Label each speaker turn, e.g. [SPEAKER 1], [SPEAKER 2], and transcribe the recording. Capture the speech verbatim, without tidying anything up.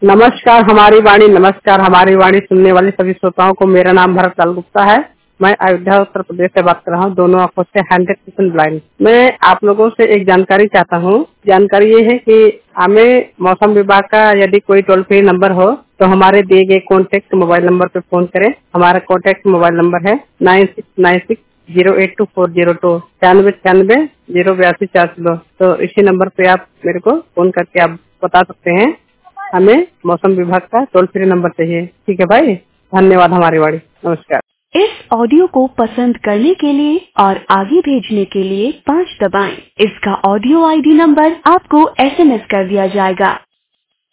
[SPEAKER 1] नमस्कार हमारी वाणी नमस्कार हमारी वाणी सुनने वाले सभी श्रोताओं को मेरा नाम भरत लाल गुप्ता है। मैं अयोध्या उत्तर प्रदेश से बात कर रहा हूँ, दोनों आंखों से हंड्रेड परसेंट ब्लाइंड। मैं आप लोगों से एक जानकारी चाहता हूँ। जानकारी ये है कि हमें मौसम विभाग का यदि कोई टोल फ्री नंबर हो तो हमारे दिए गए कॉन्टैक्ट मोबाइल नंबर पे फोन करें। हमारा कॉन्टैक्ट मोबाइल नंबर है nine six nine six zero eight two four zero two छियानवे छियानवे जीरो बयासी चार सौ दो। तो इसी नंबर पे आप मेरे को फोन करके आप बता सकते हैं हमें मौसम विभाग का टोल फ्री नंबर चाहिए। ठीक है भाई, धन्यवाद हमारी वाणी। नमस्कार।
[SPEAKER 2] इस ऑडियो को पसंद करने के लिए और आगे भेजने के लिए पाँच दबाएं। इसका ऑडियो आईडी नंबर आपको एसएमएस कर दिया जाएगा।